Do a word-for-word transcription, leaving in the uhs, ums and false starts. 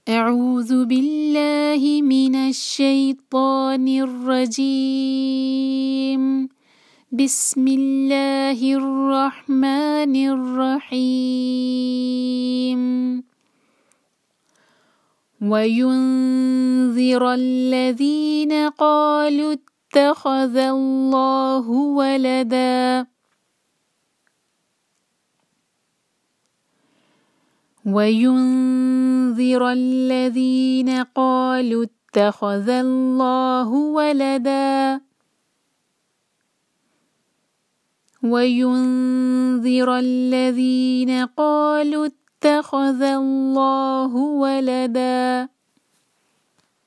أعوذ بالله من الشيطان الرجيم. بسم الله الرحمن الرحيم. وينذر الذين قالوا اتخذ الله ولدا وينذر الذين قالوا اتخذ الله ولدا وينذر الذين قالوا اتخذ الله ولدا